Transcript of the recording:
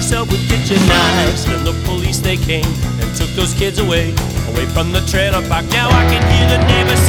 herself with kitchen knives. Then the police they came and took those kids away from the trailer park. Now I can hear the neighbors